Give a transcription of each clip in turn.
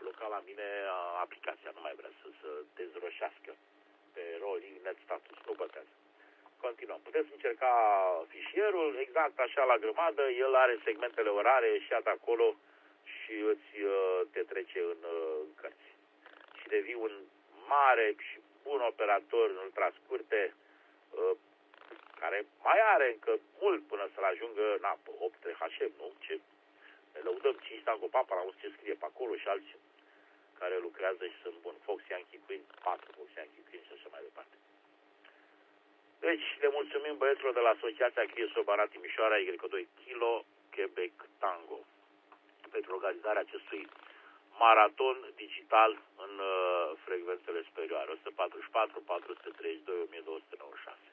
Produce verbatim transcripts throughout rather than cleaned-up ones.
blocat la mine aplicația, nu mai vrea să se dezroșească pe rolling net status, nu contează. Continuăm. Puteți încerca fișierul, exact așa la grămadă, el are segmentele orare și iată acolo și îți te trece în, în cărți. Și devii un mare și bun operator în ultrascurte, care mai are încă mult până să-l ajungă în apă, opt trei H M, nu? Ce ne lăudăm cinci Tango Papa, am auzit ce scrie pe acolo și alții care lucrează și sunt buni. Fox Yankee Queen, patru Fox Yankee Queen și așa mai departe. Deci, le mulțumim băieților de la Asociația Chie Sobara Timișoara Y doi Kilo Quebec Tango pentru organizarea acestui maraton digital în uh, frecvențele superioare, o sută patruzeci și patru, patru sute treizeci și doi, o mie două sute nouăzeci și șase.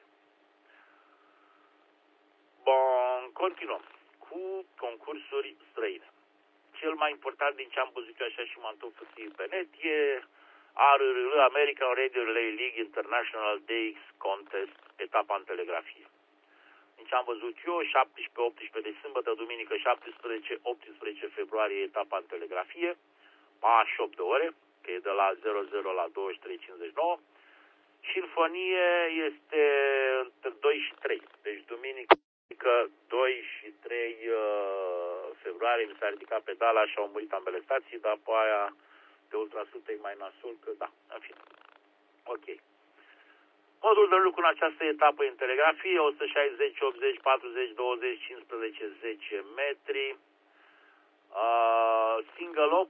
Bun, continuăm cu concursuri străine. Cel mai important din ce am văzut eu așa și m-am tot puțin pe net e A R R L, American Radio Relay League International D X Contest, etapa în telegrafie. Din ce am văzut eu, șaptesprezece optsprezece de sâmbătă, duminică șaptesprezece optsprezece februarie, etapa în telegrafie, patruzeci și opt de ore, că e de la zero zero la douăzeci și trei cincizeci și nouă. Sinfonie este între doi și trei, deci duminică doi și trei uh, februarie mi s-a ridicat pedala și au murit ambele stații, dar pe aia de ultrasute e mai nasol, că da, în fine. Ok. Modul de lucru în această etapă în telegrafie, o sută șaizeci, optzeci, patruzeci, douăzeci, cincisprezece, zece metri, uh, single op,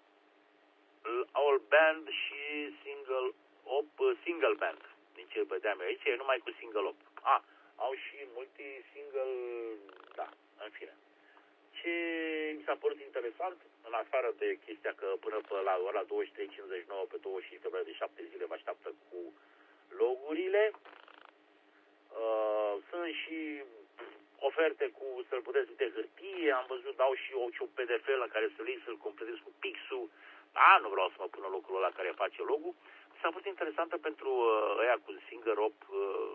all band și single op, single band. Din ce vedeam eu aici, e numai cu single op. Ah, au și multi-single, da, în fine. Ce mi s-a părut interesant, în afară de chestia că până pe la ora douăzeci și trei cincizeci și nouă pe douăzeci și cinci februarie de șapte zile vă așteaptă cu logurile, uh, sunt și oferte cu să-l puteți de hârtie, am văzut, dau și o, un P D F la care să-l iei, să-l completezi cu pixul, da, nu vreau să mă pun în locul ăla care face logul. S-a fost interesantă pentru uh, ăia cu single op, uh,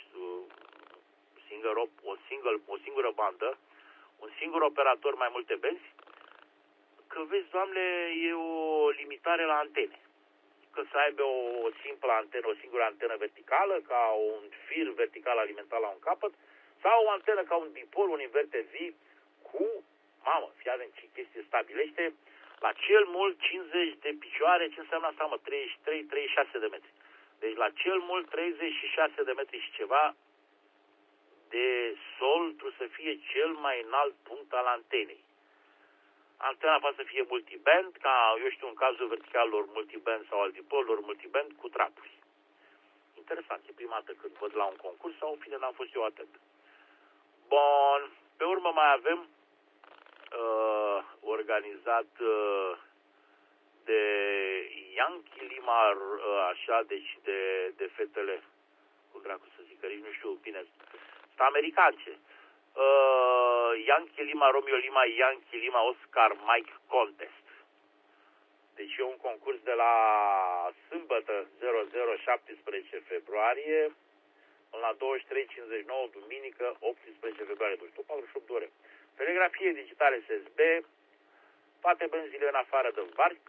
single op, o, single, o singură bandă, un singur operator, mai multe benzi, că vezi, Doamne, e o limitare la antene. Că să aibă o simplă antenă, o singură antenă verticală, ca un fir vertical alimentat la un capăt, sau o antenă ca un dipol, un inverter V, cu, mamă, fii atent ce chestie stabilește, la cel mult cincizeci de picioare, ce înseamnă asta, mă, treizeci și trei treizeci și șase de metri. Deci la cel mult treizeci și șase de metri și ceva de sol trebuie să fie cel mai înalt punct al antenei. Antena poate să fie multiband, ca, eu știu, în cazul verticalelor multiband sau al dipolelor multiband cu trapuri. Interesant, e prima dată când văd la un concurs sau în fine n-am fost eu atent. Bun, pe urmă mai avem uh, organizat uh, de Yankee Lima, uh, așa, deci de, de fetele, cum dracu să zic, că nici nu știu bine, sunt americance. Uh, Yankee Lima, Romeo Lima, Yankee Lima, Oscar Mike Contest. Deci e un concurs de la sâmbătă zero zero șaptesprezece februarie până la douăzeci și trei cincizeci și nouă, duminică optsprezece februarie, deci tot patruzeci și opt de ore. Telegrafie digitală S S B, toate benzile în afară de varc,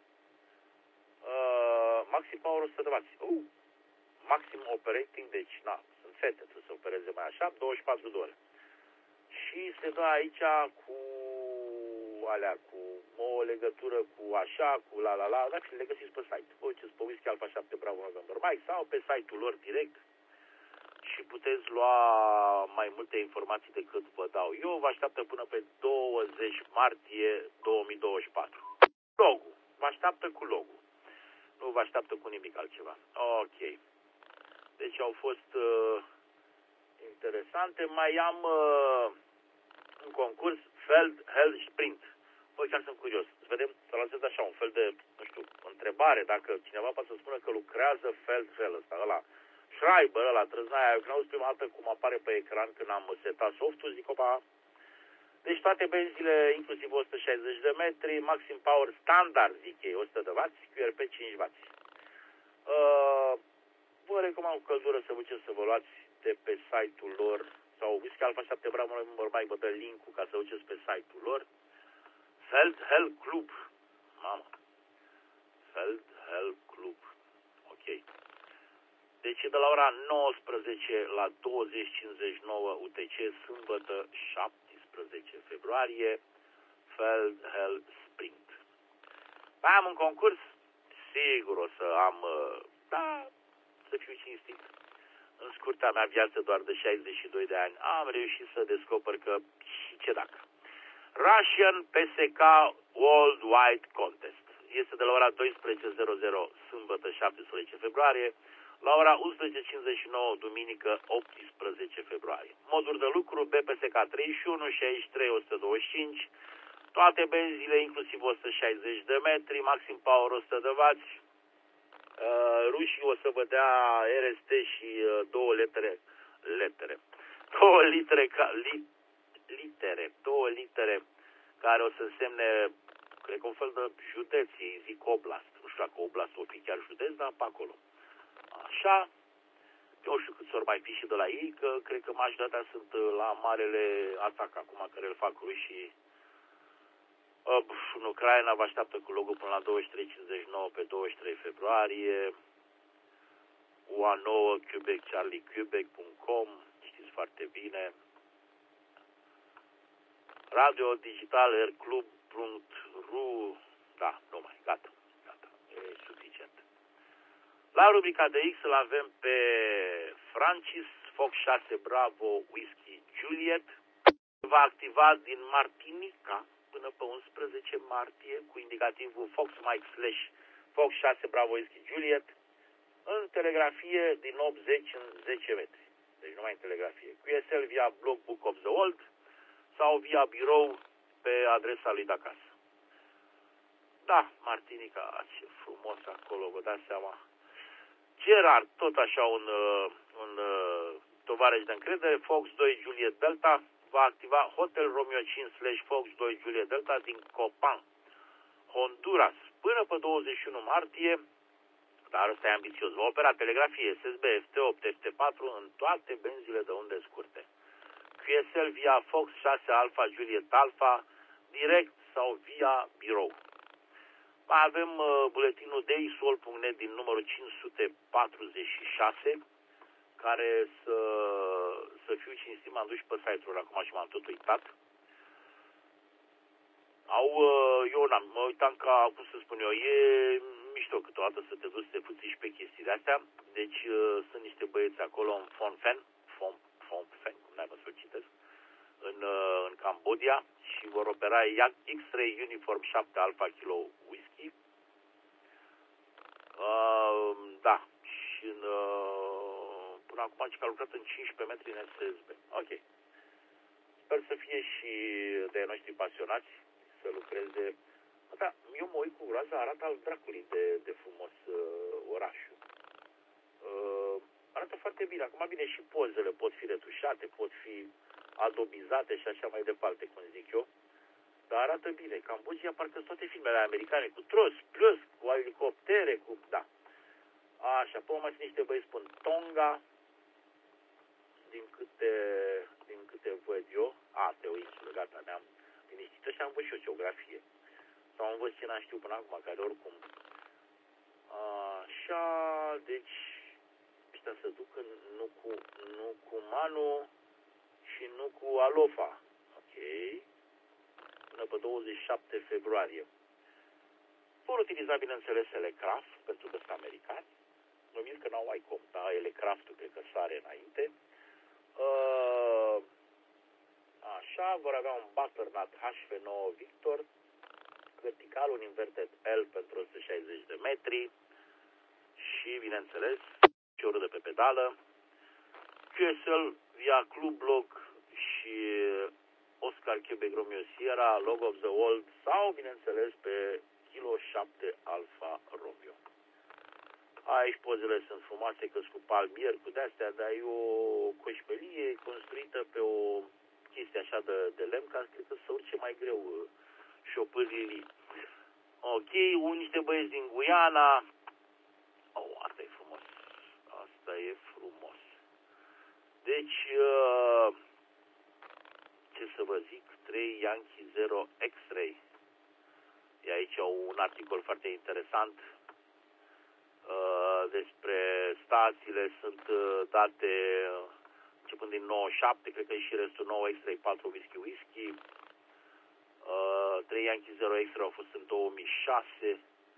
uh, maxim power o sută de watt. Uh, maxim operating, deci na, sunt fete, trebuie să opereze mai așa, douăzeci și patru de ore. Și se dă aici cu alea, cu o legătură cu așa, cu la la la, dacă le găsiți pe site. Vă uitați pe Whisky Alpha șapte Bravo November Mike sau pe site-ul lor direct și puteți lua mai multe informații decât vă dau eu. Vă așteaptă până pe douăzeci martie două mii douăzeci și patru. Logo. Vă așteaptă cu logo. Nu vă așteaptă cu nimic altceva. Ok. Deci au fost uh, interesante. Mai am uh, un concurs Feld Hell Sprint. Băi, chiar sunt curios. Să vedem, să lansez așa un fel de, nu știu, întrebare, dacă cineva poate să spună că lucrează Feld Hell ăsta, ăla, Schreiber, ăla, trăznaia, când auzi prima dată cum apare pe ecran când am setat softul, zic, opa. Deci toate benzile, inclusiv o sută șaizeci de metri, maxim power standard, zic ei, o sută de watt, Q R P cinci watt. Uh, vă recomand cu căldură să vă duceți să vă luați de pe site-ul lor, sau Whisky Alpha șapte Bravo November Mike, vă dă link-ul ca să vă duceți pe site-ul lor. Feld Hell Club. Mamă. Feldhel Club. Ok. Deci de la ora nouăsprezece la douăzeci cincizeci și nouă U T C, sâmbătă șaptesprezece februarie, Feldhel Sprint. Mai am un concurs? Sigur o să am, da, să fiu cinstit. În scurta mea viață doar de șaizeci și doi de ani am reușit să descoper că și ce dacă. Russian P S K Worldwide Contest. Este de la ora douăsprezece sâmbătă șaptesprezece februarie la ora unsprezece cincizeci și nouă duminică optsprezece februarie. Moduri de lucru B P S K treizeci și unu, șaizeci și trei, o sută douăzeci și cinci, toate benzile inclusiv o sută șaizeci de metri, maxim power o sută de wați. Uh, rușii o să vă dea R S T și uh, două litere, litere, două litere, ca, li, litere, două litere care o să însemne, cred că un fel de județ, ei zic oblast, nu știu dacă oblast o fi chiar județ, dar pe acolo. Așa, eu știu câți ori mai fi și de la ei, că cred că majoritatea sunt la marele atac acum care îl fac rușii. În Ucraina vă așteaptă cu logo până la douăzeci și trei cincizeci și nouă pe douăzeci și trei februarie. U A nouă Quebec Charlie Quebec punct com, știți foarte bine. Radio Digital Air Club punct R U, da, nu mai, gata, gata, e suficient. La rubrica de X îl avem pe Francis Fox șase Bravo Whisky Juliet. Va activa din Martinica până pe unsprezece martie cu indicativul Fox Mike slash Fox șase Bravo Whisky Juliet în telegrafie din optzeci în zece metri. Deci numai în telegrafie. Q S L via blog Book of the Old sau via birou pe adresa lui de acasă. Da, Martinica, ce frumos acolo, vă dați seama. Gerard, tot așa un, un tovarăș de încredere, Fox doi Juliet Delta, va activa Hotel Romeo cinci slash Fox doi Juliet Delta din Copan, Honduras, până pe douăzeci și unu martie, dar ăsta e ambițios. Va opera telegrafie S S B F T opt F T patru în toate benzile de unde scurte. Q S L via Fox șase Alpha Juliet Alpha, direct sau via birou. Mai avem uh, buletinul de isol punct net din numărul cinci sute patruzeci și șase, care să, să fiu cinstit, m-am dus și pe site-ul acum și m-am tot uitat. Au, uh, eu n-am, mă uitam ca, cum să spun eu, e mișto câteodată să te duci să te fuțiși pe chestiile astea. Deci uh, sunt niște băieți acolo în Phnom Penh, Phnom, Phnom Penh, cum n-ai mă să o citesc, în, uh, în Cambodia și vor opera X-Ray Uniform șapte Alpha Kilo Whisky. Uh, da, și în, uh, până acum că a lucrat în cincisprezece metri în S S B. Ok. Sper să fie și de noștri pasionați să lucreze. Da, eu mă uit cu groaza, arată al dracului de, de frumos uh, orașul. Uh, arată foarte bine. Acum bine și pozele pot fi retușate, pot fi adobizate și așa mai departe, cum zic eu. Dar arată bine. Cambodgia parcă sunt toate filmele americane, cu tros, plus, cu elicoptere, cu... Da. Așa, pe mai sunt niște băieți spun Tonga, din câte, din câte văd eu. A, te uiți, gata, ne-am liniștit. Așa am văzut și o geografie. Sau am văzut ce n-am știut până acum, care oricum. Așa, deci, ăștia se duc în, nu cu, nu cu Manu și nu cu Alofa. Ok. Până pe douăzeci și șapte februarie. Vor utiliza, bineînțeles, Elecraft, pentru că sunt americani. Nu mir că n-au mai com, dar Elecraft-ul cred că sare înainte. Uh, așa, vor avea un butternut H V nouă Victor, vertical, un inverted L pentru o sută șaizeci de metri și, bineînțeles, ciorul de pe pedală. Q S L via Club Log și Oscar Quebec Romeo Sierra, Log of the World sau, bineînțeles, pe Kilo șapte Alpha Romeo. Aici pozele sunt frumoase, că cu palmier, cu de-astea, dar e o coșpelie construită pe o chestie așa de, de lemn, ca cred că să urce mai greu șopârlii. Ok, niște băieți din Guyana. Oh, asta e frumos. Asta e frumos. Deci, uh, ce să vă zic, trei Yankee zero X-Ray. E aici un articol foarte interesant despre stațiile sunt date începând din nouăzeci și șapte, cred că și restul nouă extra patru whisky whisky. trei Yankee zero extra au fost în două mii șase.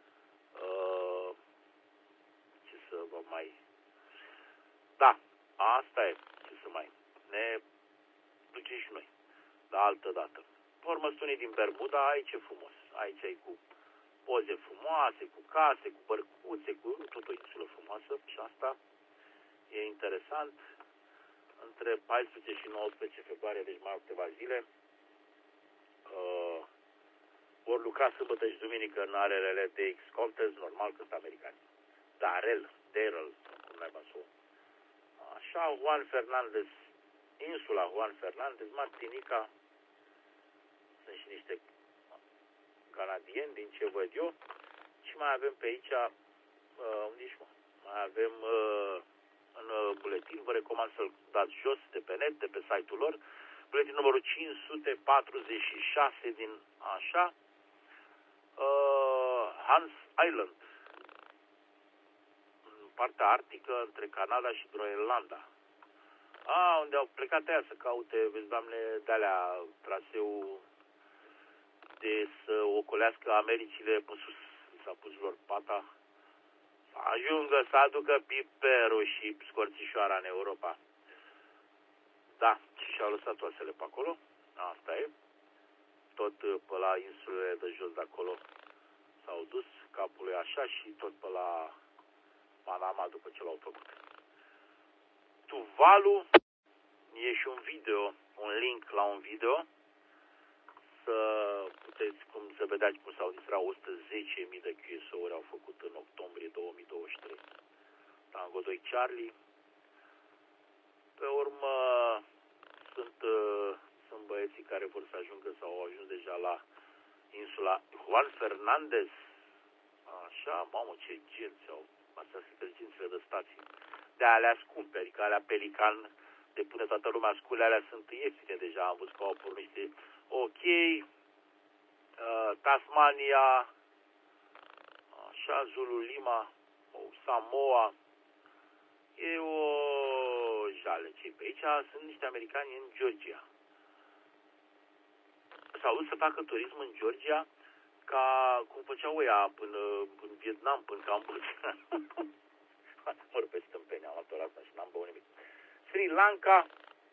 Ce să vă mai... Da, asta e. Ce să mai... Ne ducem și noi. La altă dată. Pe urmă, stunii din Bermuda, aici e frumos. Aici e cu poze frumoase, cu case, cu bărcuțe, cu tot o insulă frumoasă. Și asta e interesant. Între paisprezece și nouăsprezece februarie, deci mai au câteva zile, uh, vor lucra sâmbătă și duminică în arele de X Contest, normal că sunt americani. Darrell, Darrell, cum n-ai văzut. Așa, Juan Fernandez, insula Juan Fernandez, Martinica, sunt și niște canadieni, din ce văd eu. Și mai avem pe aici, uh, unde ești, mă? Mai avem uh, în uh, buletin, vă recomand să-l dați jos de pe net, de pe site-ul lor. Buletin numărul cinci sute patruzeci și șase din așa, uh, Hans Island, în partea arctică, între Canada și Groenlanda. A, unde au plecat aia să caute, vezi, doamne, de-alea, traseu de să ocolească Americile pe sus. S-a pus lor pata să ajungă să aducă piperul și scorțișoara în Europa. Da, și-au lăsat oasele pe acolo. Asta e. Tot pe la insulele de jos de acolo s-au dus, capul e așa, și tot pe la Panama după ce l-au făcut. Tuvalu, e și un video, un link la un video, să puteți cum să vedeți cum s-au distrat o sută zece mii de Q S O-uri au făcut în octombrie două mii douăzeci și trei. Tango doi Charlie. Pe urmă sunt, uh, sunt băieții care vor să ajungă sau au ajuns deja la insula Juan Fernandez. Așa, mamă, ce genți au. Astea sunt inteligențele de stații. De alea scumpe, adică alea Pelican, de pune toată lumea scule, alea sunt ieftine deja. Am văzut că au pornit niște ok, uh, Tasmania, așa, Zulu Lima, o Samoa. E o jale. Cei pe aici sunt niște americani în Georgia. S-au dus să facă turism în Georgia ca cum făceau ăia până în Vietnam, până Cambodgia. Mă rog, pe stâmpeni, am luat asta și n-am băut nimic. Sri Lanka,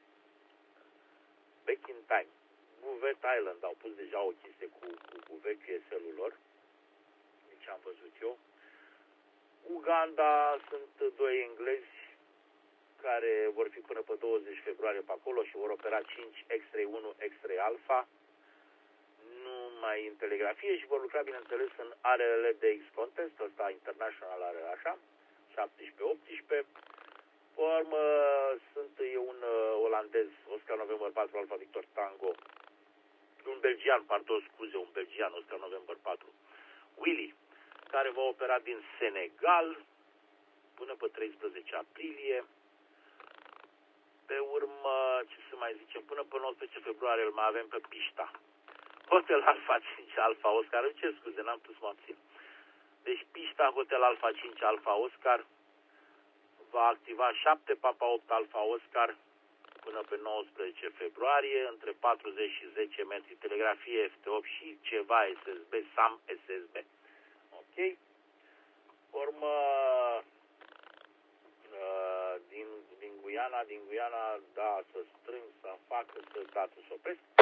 back in time. Bouvet Island, au pus deja o chestie cu, cu Bouvet, Q S L-ul lor. Deci am văzut eu. Uganda, sunt doi englezi care vor fi până pe douăzeci februarie pe acolo și vor opera cinci X trei unu, X trei Alpha, numai în telegrafie, și vor lucra, bineînțeles, în arele de X Contest, ăsta international are așa, șaptesprezece optsprezece. Pe urmă, sunt eu un uh, olandez, Oscar November patru, Alpha Victor Tango, un belgian, pardon, scuze, un belgian, Oscar November patru, Willy, care va opera din Senegal până pe treisprezece aprilie. Pe urmă, ce să mai zicem, până pe nouăsprezece februarie îl mai avem pe Pista. Hotel Alpha cinci Alpha Oscar, îmi cer scuze, n-am putut să mă abțin. Deci Pista, Hotel Alpha cinci Alpha Oscar, va activa șapte Papa opt Alpha Oscar până pe nouăsprezece februarie, între patruzeci și zece metri, telegrafie F T opt și ceva S S B, SAM S S B. Ok? Urmă, uh, din, din Guiana, din Guiana, da, să strâng, să facă, să dați, să opresc.